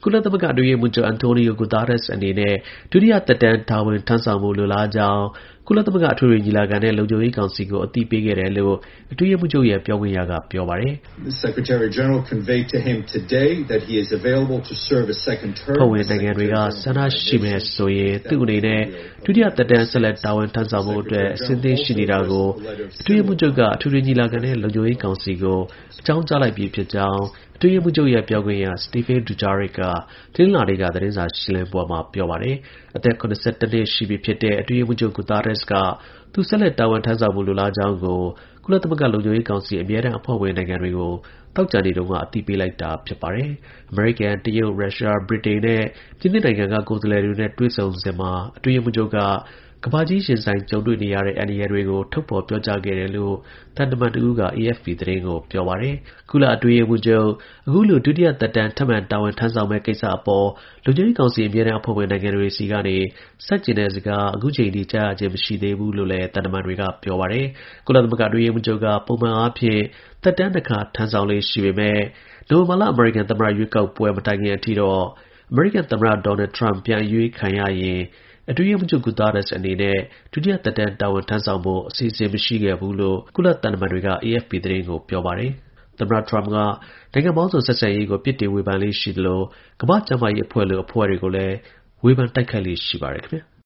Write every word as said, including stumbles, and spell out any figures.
ကုလသမဂ္ဂအတွင်းရေးမှူးချုပ် Antonio Guterres အနေနဲ့ ဒုတိယသက်တမ်း တာဝန်ထမ်းဆောင်ဖို့ လိုလားကြောင်း ကုလသမဂ္ဂ အထွေထွေညီလာခံနဲ့ လုံခြုံရေးကောင်စီကို အသိပေးခဲ့တယ်လို့ အတွင်းရေးမှူးချုပ်ရဲ့ ပြောခွင့်ရက ပြောပါတယ်။ The Secretary-General conveyed to him today that he is available to serve a second term. အဖွဲ့ဝင်နိုင်ငံတွေက ဆန္ဒရှိမယ်ဆိုရင် သူ့အနေနဲ့ ဒုတိယသက်တမ်း ဆက်လက် တာဝန်ထမ်းဆောင်ဖို့အတွက် အဆင်သင့်ရှိနေတာကို အတွင်းရေးမှူးချုပ်က အထွေထွေညီလာခံနဲ့ လုံခြုံရေးကောင်စီကို အကြောင်းကြားလိုက်ပြီးဖြစ်ကြောင်း အတွင်းရေးမှူးချုပ်ရဲ့ ပြောခွင့်ရ Stéphane Dujarric က တနင်္လာနေ့က သတင်းစာရှင်းလင်းပွဲမှာ ပြောပါတယ်။ အသက် ၇၁ နှစ်ရှိပြီဖြစ်တဲ့ အတွင်းရေးမှူးချုပ် Guterres က သူ ဆက်လက် တာဝန်ထမ်းဆောင်ဖို့ လိုလားကြောင်းကို ကုလသမဂ္ဂ လုံခြုံရေးကောင်စီ အမြဲတမ်း အဖွဲ့ဝင်နိုင်ငံတွေကို သောကြာနေ့တုန်းက အသိပေးလိုက်တာ ဖြစ်ပါတယ်။ အမေရိကန်၊ တရုတ်၊ ရုရှား၊ ဗြိတိန်နဲ့ ပြင်သစ်နိုင်ငံက ကိုယ်စားလှယ်တွေနဲ့ တွေ့ဆုံစဉ်မှာ အတွင်းရေးမှူးချုပ်က ကမ္ဘာကြီး ရင်ဆိုင်ကြုံတွေ့နေရတဲ့ အန္တရာယ်တွေကို ထုတ်ဖော်ပြောကြားခဲ့တယ်လို့ သံတမန်တစ်ဦးက အေအက်ဖ်ပီသတင်းကို ပြောပါတယ်။ ကုလ အတွင်းရေးမှူးချုပ် အခုလို ဒုတိယသက်တမ်း ထပ်မံ တာဝန်ထမ်းဆောင်မယ့်ကိစ္စအပေါ် လုံခြုံရေးကောင်စီ အမြဲတမ်း အဖွဲ့ဝင်နိုင်ငံတွေဆီကနေ ဆန့်ကျင်တဲ့စကား အခုချိန်ထိ ကြားရခြင်း မရှိသေးဘူးလို့လည်း သံတမန်တွေက ပြောပါတယ်။ ကုလသမဂ္ဂ အတွင်းရေးမှူးချုပ်က ပုံမှန်အားဖြင့် သက်တမ်း နှစ်ခါ ထမ်းဆောင်လေ့ရှိပေမဲ့ နိုဝင်ဘာလ အမေရိကန် သမ္မတ ရွေးကောက်ပွဲ မတိုင်ခင်အထိတော့ အမေရိကန် သမ္မတ ဒေါ်နယ်ထရမ့် ပြန်အရွေးခံရရင် အတွင်းရေးမှူးချုပ် Guterres အနေနဲ့ ဒုတိယသက်တမ်း တာဝန်ထမ်းဆောင်ဖို့ အစီအစဉ် မရှိခဲ့ဘူးလို့ ကုလ သံတမန်တွေက အေအက်ဖ်ပီသတင်းကို ပြောပါတယ်။ သမ္မတ ထရမ့်က နိုင်ငံပေါင်းစုံ ဆက်ဆံရေးကို ပြစ်တင်ဝေဖန်လေ့ရှိသလို ကမ္ဘာ့ကျန်းမာရေးအဖွဲ့လို အဖွဲ့တွေကိုလည်း ဝေဖန်တိုက်ခိုက်လေ့ရှိပါတယ် ခင်ဗျာ။